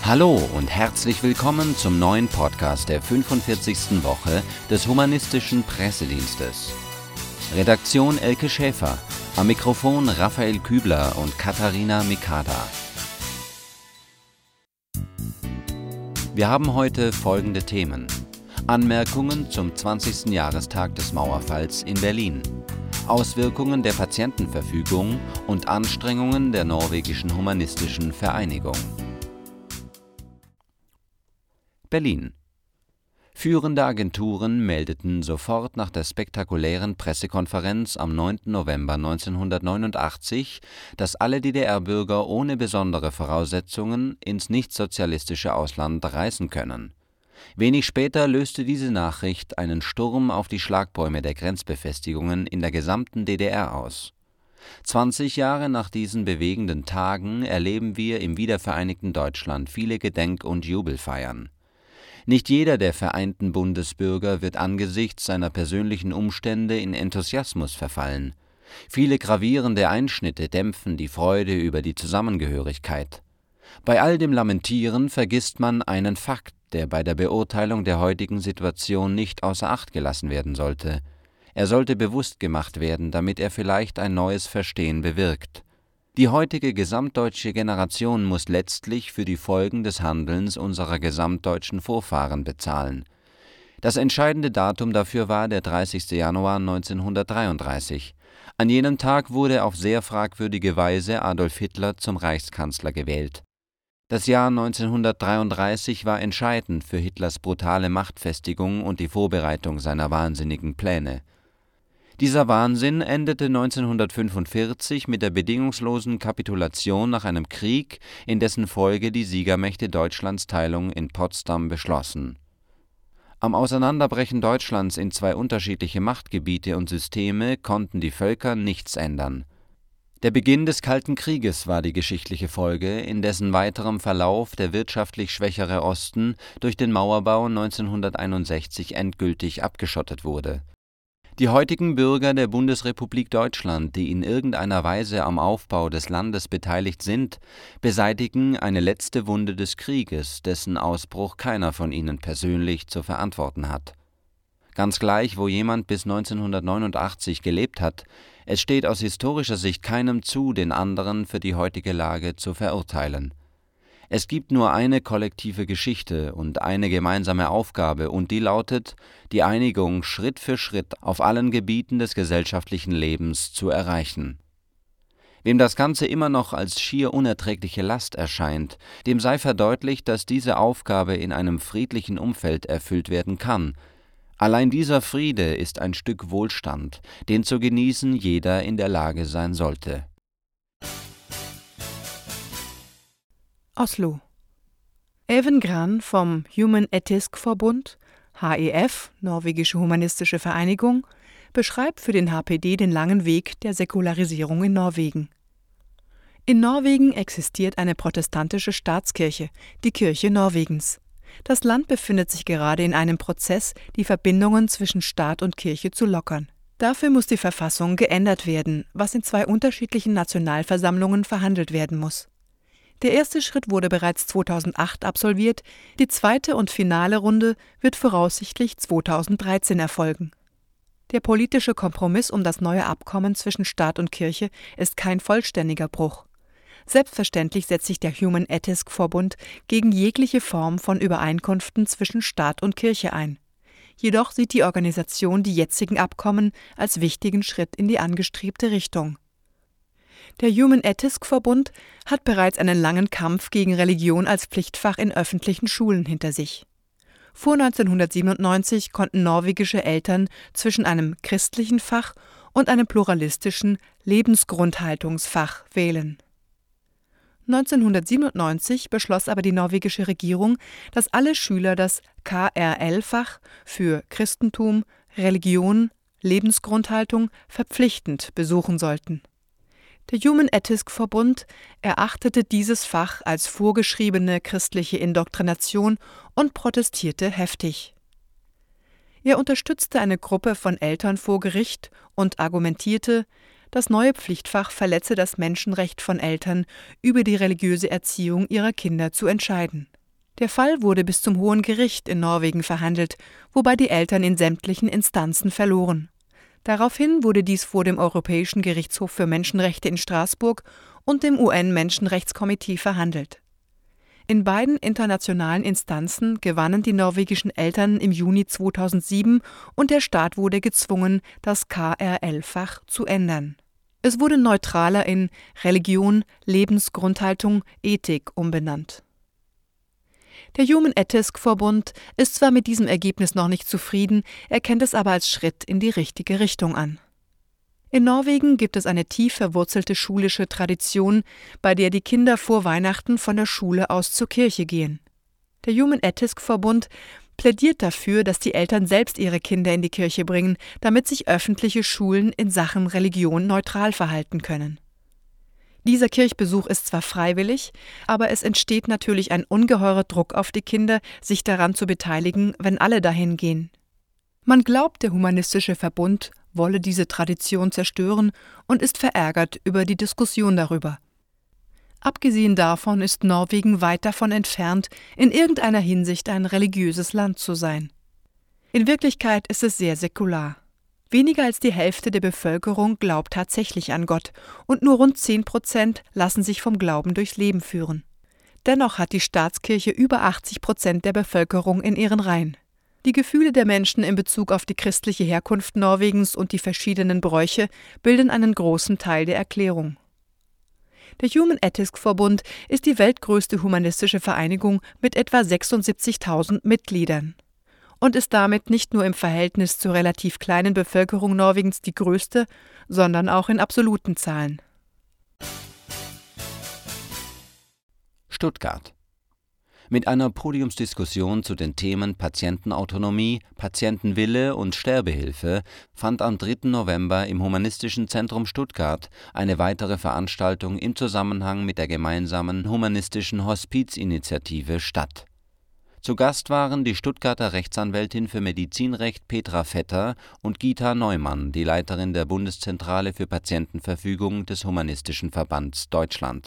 Hallo und herzlich willkommen zum neuen Podcast der 45. Woche des Humanistischen Pressedienstes. Redaktion Elke Schäfer, am Mikrofon Raphael Kübler und Katharina Mikada. Wir haben heute folgende Themen: Anmerkungen zum 20. Jahrestag des Mauerfalls in Berlin, Auswirkungen der Patientenverfügung und Anstrengungen der norwegischen Humanistischen Vereinigung. Berlin. Führende Agenturen meldeten sofort nach der spektakulären Pressekonferenz am 9. November 1989, dass alle DDR-Bürger ohne besondere Voraussetzungen ins nichtsozialistische Ausland reisen können. Wenig später löste diese Nachricht einen Sturm auf die Schlagbäume der Grenzbefestigungen in der gesamten DDR aus. 20 Jahre nach diesen bewegenden Tagen erleben wir im wiedervereinigten Deutschland viele Gedenk- und Jubelfeiern. Nicht jeder der vereinten Bundesbürger wird angesichts seiner persönlichen Umstände in Enthusiasmus verfallen. Viele gravierende Einschnitte dämpfen die Freude über die Zusammengehörigkeit. Bei all dem Lamentieren vergisst man einen Fakt, der bei der Beurteilung der heutigen Situation nicht außer Acht gelassen werden sollte. Er sollte bewusst gemacht werden, damit er vielleicht ein neues Verstehen bewirkt. Die heutige gesamtdeutsche Generation muss letztlich für die Folgen des Handelns unserer gesamtdeutschen Vorfahren bezahlen. Das entscheidende Datum dafür war der 30. Januar 1933. An jenem Tag wurde auf sehr fragwürdige Weise Adolf Hitler zum Reichskanzler gewählt. Das Jahr 1933 war entscheidend für Hitlers brutale Machtfestigung und die Vorbereitung seiner wahnsinnigen Pläne. Dieser Wahnsinn endete 1945 mit der bedingungslosen Kapitulation nach einem Krieg, in dessen Folge die Siegermächte Deutschlands Teilung in Potsdam beschlossen. Am Auseinanderbrechen Deutschlands in zwei unterschiedliche Machtgebiete und Systeme konnten die Völker nichts ändern. Der Beginn des Kalten Krieges war die geschichtliche Folge, in dessen weiterem Verlauf der wirtschaftlich schwächere Osten durch den Mauerbau 1961 endgültig abgeschottet wurde. Die heutigen Bürger der Bundesrepublik Deutschland, die in irgendeiner Weise am Aufbau des Landes beteiligt sind, beseitigen eine letzte Wunde des Krieges, dessen Ausbruch keiner von ihnen persönlich zu verantworten hat. Ganz gleich, wo jemand bis 1989 gelebt hat, es steht aus historischer Sicht keinem zu, den anderen für die heutige Lage zu verurteilen. Es gibt nur eine kollektive Geschichte und eine gemeinsame Aufgabe, und die lautet, die Einigung Schritt für Schritt auf allen Gebieten des gesellschaftlichen Lebens zu erreichen. Wem das Ganze immer noch als schier unerträgliche Last erscheint, dem sei verdeutlicht, dass diese Aufgabe in einem friedlichen Umfeld erfüllt werden kann. Allein dieser Friede ist ein Stück Wohlstand, den zu genießen jeder in der Lage sein sollte. Oslo. Even Gran vom Human Etisk Forbund, HEF, Norwegische Humanistische Vereinigung, beschreibt für den HPD den langen Weg der Säkularisierung in Norwegen. In Norwegen existiert eine protestantische Staatskirche, die Kirche Norwegens. Das Land befindet sich gerade in einem Prozess, die Verbindungen zwischen Staat und Kirche zu lockern. Dafür muss die Verfassung geändert werden, was in zwei unterschiedlichen Nationalversammlungen verhandelt werden muss. Der erste Schritt wurde bereits 2008 absolviert, die zweite und finale Runde wird voraussichtlich 2013 erfolgen. Der politische Kompromiss um das neue Abkommen zwischen Staat und Kirche ist kein vollständiger Bruch. Selbstverständlich setzt sich der Human Etisk Forbund gegen jegliche Form von Übereinkünften zwischen Staat und Kirche ein. Jedoch sieht die Organisation die jetzigen Abkommen als wichtigen Schritt in die angestrebte Richtung. Der Human Etisk Forbund hat bereits einen langen Kampf gegen Religion als Pflichtfach in öffentlichen Schulen hinter sich. Vor 1997 konnten norwegische Eltern zwischen einem christlichen Fach und einem pluralistischen Lebensgrundhaltungsfach wählen. 1997 beschloss aber die norwegische Regierung, dass alle Schüler das KRL-Fach für Christentum, Religion, Lebensgrundhaltung verpflichtend besuchen sollten. Der Human Etisk Forbund erachtete dieses Fach als vorgeschriebene christliche Indoktrination und protestierte heftig. Er unterstützte eine Gruppe von Eltern vor Gericht und argumentierte, das neue Pflichtfach verletze das Menschenrecht von Eltern, über die religiöse Erziehung ihrer Kinder zu entscheiden. Der Fall wurde bis zum Hohen Gericht in Norwegen verhandelt, wobei die Eltern in sämtlichen Instanzen verloren. Daraufhin wurde dies vor dem Europäischen Gerichtshof für Menschenrechte in Straßburg und dem UN-Menschenrechtskomitee verhandelt. In beiden internationalen Instanzen gewannen die norwegischen Eltern im Juni 2007 und der Staat wurde gezwungen, das KRL-Fach zu ändern. Es wurde neutraler in Religion, Lebensgrundhaltung, Ethik umbenannt. Der Human Ethics Verbund ist zwar mit diesem Ergebnis noch nicht zufrieden, erkennt es aber als Schritt in die richtige Richtung an. In Norwegen gibt es eine tief verwurzelte schulische Tradition, bei der die Kinder vor Weihnachten von der Schule aus zur Kirche gehen. Der Human Ethics Verbund plädiert dafür, dass die Eltern selbst ihre Kinder in die Kirche bringen, damit sich öffentliche Schulen in Sachen Religion neutral verhalten können. Dieser Kirchbesuch ist zwar freiwillig, aber es entsteht natürlich ein ungeheurer Druck auf die Kinder, sich daran zu beteiligen, wenn alle dahin gehen. Man glaubt, der Humanistische Verbund wolle diese Tradition zerstören und ist verärgert über die Diskussion darüber. Abgesehen davon ist Norwegen weit davon entfernt, in irgendeiner Hinsicht ein religiöses Land zu sein. In Wirklichkeit ist es sehr säkular. Weniger als die Hälfte der Bevölkerung glaubt tatsächlich an Gott und nur rund 10% lassen sich vom Glauben durchs Leben führen. Dennoch hat die Staatskirche über 80% der Bevölkerung in ihren Reihen. Die Gefühle der Menschen in Bezug auf die christliche Herkunft Norwegens und die verschiedenen Bräuche bilden einen großen Teil der Erklärung. Der Human Ethics Verbund ist die weltgrößte humanistische Vereinigung mit etwa 76.000 Mitgliedern und ist damit nicht nur im Verhältnis zur relativ kleinen Bevölkerung Norwegens die größte, sondern auch in absoluten Zahlen. Stuttgart. Mit einer Podiumsdiskussion zu den Themen Patientenautonomie, Patientenwille und Sterbehilfe fand am 3. November im Humanistischen Zentrum Stuttgart eine weitere Veranstaltung im Zusammenhang mit der gemeinsamen humanistischen Hospizinitiative statt. Zu Gast waren die Stuttgarter Rechtsanwältin für Medizinrecht Petra Vetter und Gita Neumann, die Leiterin der Bundeszentrale für Patientenverfügung des Humanistischen Verbands Deutschland.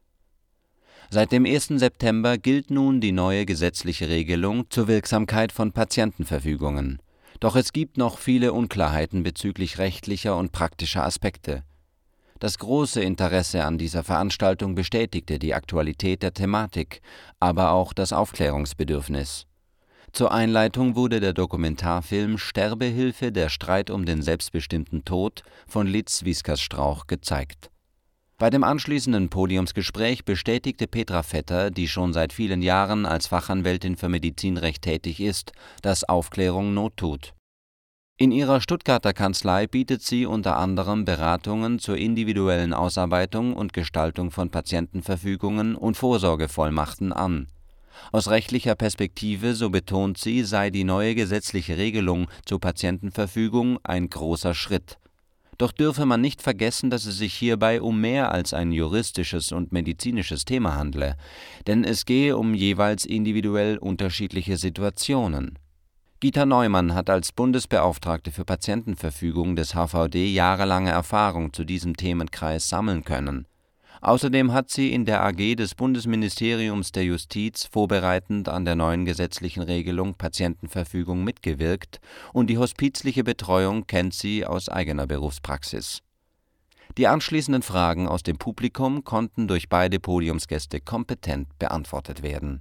Seit dem 1. September gilt nun die neue gesetzliche Regelung zur Wirksamkeit von Patientenverfügungen. Doch es gibt noch viele Unklarheiten bezüglich rechtlicher und praktischer Aspekte. Das große Interesse an dieser Veranstaltung bestätigte die Aktualität der Thematik, aber auch das Aufklärungsbedürfnis. Zur Einleitung wurde der Dokumentarfilm Sterbehilfe – Der Streit um den selbstbestimmten Tod von Liz Wiskers-Strauch gezeigt. Bei dem anschließenden Podiumsgespräch bestätigte Petra Vetter, die schon seit vielen Jahren als Fachanwältin für Medizinrecht tätig ist, dass Aufklärung Not tut. In ihrer Stuttgarter Kanzlei bietet sie unter anderem Beratungen zur individuellen Ausarbeitung und Gestaltung von Patientenverfügungen und Vorsorgevollmachten an. Aus rechtlicher Perspektive, so betont sie, sei die neue gesetzliche Regelung zur Patientenverfügung ein großer Schritt. Doch dürfe man nicht vergessen, dass es sich hierbei um mehr als ein juristisches und medizinisches Thema handle, denn es gehe um jeweils individuell unterschiedliche Situationen. Gita Neumann hat als Bundesbeauftragte für Patientenverfügung des HVD jahrelange Erfahrung zu diesem Themenkreis sammeln können. Außerdem hat sie in der AG des Bundesministeriums der Justiz vorbereitend an der neuen gesetzlichen Regelung Patientenverfügung mitgewirkt und die hospizliche Betreuung kennt sie aus eigener Berufspraxis. Die anschließenden Fragen aus dem Publikum konnten durch beide Podiumsgäste kompetent beantwortet werden.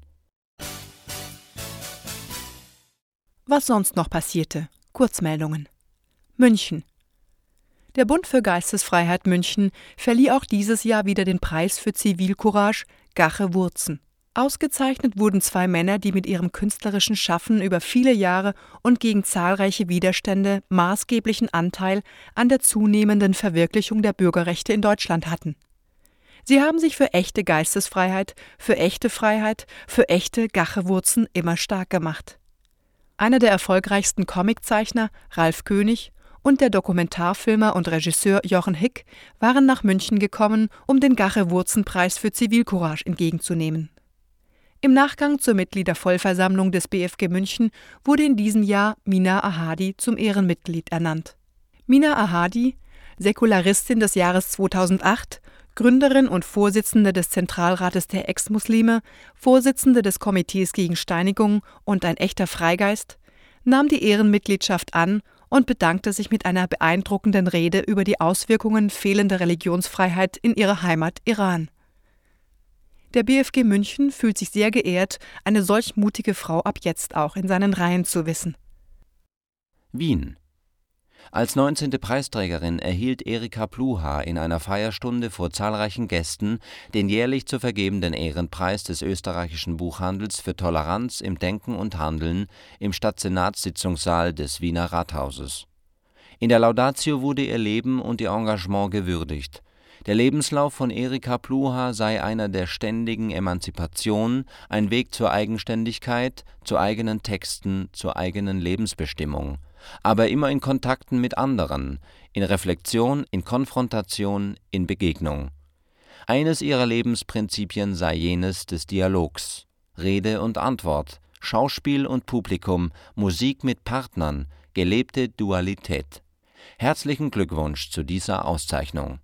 Was sonst noch passierte? Kurzmeldungen. München. Der Bund für Geistesfreiheit München verlieh auch dieses Jahr wieder den Preis für Zivilcourage Gache Wurzen. Ausgezeichnet wurden 2 Männer, die mit ihrem künstlerischen Schaffen über viele Jahre und gegen zahlreiche Widerstände maßgeblichen Anteil an der zunehmenden Verwirklichung der Bürgerrechte in Deutschland hatten. Sie haben sich für echte Geistesfreiheit, für echte Gache-Wurzen immer stark gemacht. Einer der erfolgreichsten Comiczeichner, Ralf König, und der Dokumentarfilmer und Regisseur Jochen Hick waren nach München gekommen, um den Gache-Wurzen-Preis für Zivilcourage entgegenzunehmen. Im Nachgang zur Mitgliedervollversammlung des BFG München wurde in diesem Jahr Mina Ahadi zum Ehrenmitglied ernannt. Mina Ahadi, Säkularistin des Jahres 2008, Gründerin und Vorsitzende des Zentralrates der Ex-Muslime, Vorsitzende des Komitees gegen Steinigung und ein echter Freigeist, nahm die Ehrenmitgliedschaft an und bedankte sich mit einer beeindruckenden Rede über die Auswirkungen fehlender Religionsfreiheit in ihrer Heimat Iran. Der BFG München fühlt sich sehr geehrt, eine solch mutige Frau ab jetzt auch in seinen Reihen zu wissen. Wien. Als 19. Preisträgerin erhielt Erika Pluhar in einer Feierstunde vor zahlreichen Gästen den jährlich zu vergebenden Ehrenpreis des österreichischen Buchhandels für Toleranz im Denken und Handeln im Stadtsenatssitzungssaal des Wiener Rathauses. In der Laudatio wurde ihr Leben und ihr Engagement gewürdigt. Der Lebenslauf von Erika Pluhar sei einer der ständigen Emanzipation, ein Weg zur Eigenständigkeit, zu eigenen Texten, zur eigenen Lebensbestimmung, aber immer in Kontakten mit anderen, in Reflexion, in Konfrontation, in Begegnung. Eines ihrer Lebensprinzipien sei jenes des Dialogs, Rede und Antwort, Schauspiel und Publikum, Musik mit Partnern, gelebte Dualität. Herzlichen Glückwunsch zu dieser Auszeichnung.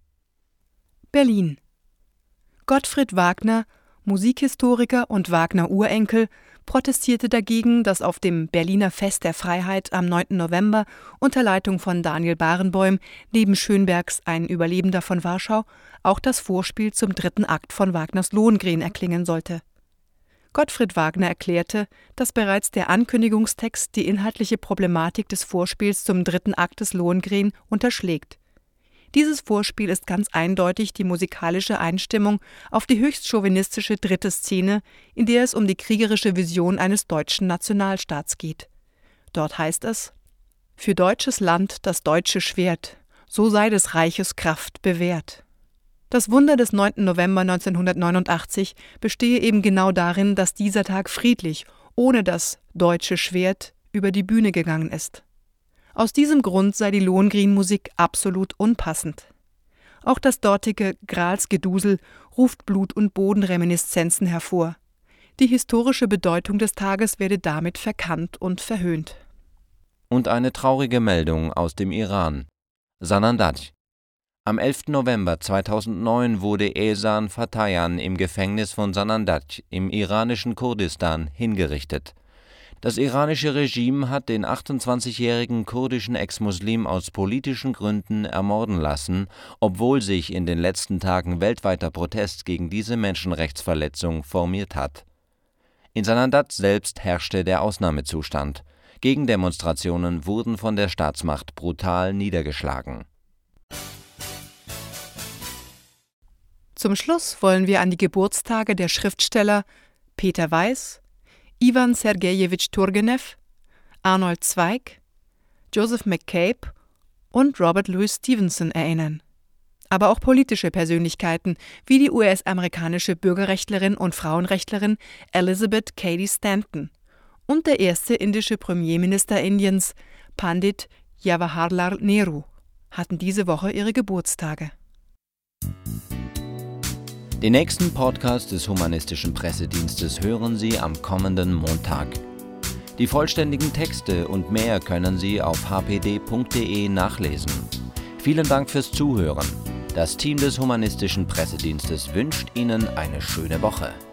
Berlin. Gottfried Wagner, Musikhistoriker und Wagner-Urenkel, protestierte dagegen, dass auf dem Berliner Fest der Freiheit am 9. November unter Leitung von Daniel Barenboim neben Schönbergs Ein Überlebender von Warschau auch das Vorspiel zum 3. Akt von Wagners Lohengrin erklingen sollte. Gottfried Wagner erklärte, dass bereits der Ankündigungstext die inhaltliche Problematik des Vorspiels zum 3. Akt des Lohengrin unterschlägt. Dieses Vorspiel ist ganz eindeutig die musikalische Einstimmung auf die höchst chauvinistische 3. Szene, in der es um die kriegerische Vision eines deutschen Nationalstaats geht. Dort heißt es: »Für deutsches Land das deutsche Schwert, so sei des Reiches Kraft bewährt.« Das Wunder des 9. November 1989 bestehe eben genau darin, dass dieser Tag friedlich, ohne das deutsche Schwert, über die Bühne gegangen ist. Aus diesem Grund sei die Lohengrin-Musik absolut unpassend. Auch das dortige Gralsgedusel ruft Blut- und Bodenreminiszenzen hervor. Die historische Bedeutung des Tages werde damit verkannt und verhöhnt. Und eine traurige Meldung aus dem Iran. Sanandaj. Am 11. November 2009 wurde Ehsan Fatayan im Gefängnis von Sanandaj im iranischen Kurdistan hingerichtet. Das iranische Regime hat den 28-jährigen kurdischen Ex-Muslim aus politischen Gründen ermorden lassen, obwohl sich in den letzten Tagen weltweiter Protest gegen diese Menschenrechtsverletzung formiert hat. In Sanandaj selbst herrschte der Ausnahmezustand. Gegendemonstrationen wurden von der Staatsmacht brutal niedergeschlagen. Zum Schluss wollen wir an die Geburtstage der Schriftsteller Peter Weiß, Iwan Sergejewitsch Turgenew, Arnold Zweig, Joseph McCabe und Robert Louis Stevenson erinnern. Aber auch politische Persönlichkeiten wie die US-amerikanische Bürgerrechtlerin und Frauenrechtlerin Elizabeth Cady Stanton und der erste indische Premierminister Indiens, Pandit Jawaharlal Nehru, hatten diese Woche ihre Geburtstage. Den nächsten Podcast des Humanistischen Pressedienstes hören Sie am kommenden Montag. Die vollständigen Texte und mehr können Sie auf hpd.de nachlesen. Vielen Dank fürs Zuhören. Das Team des Humanistischen Pressedienstes wünscht Ihnen eine schöne Woche.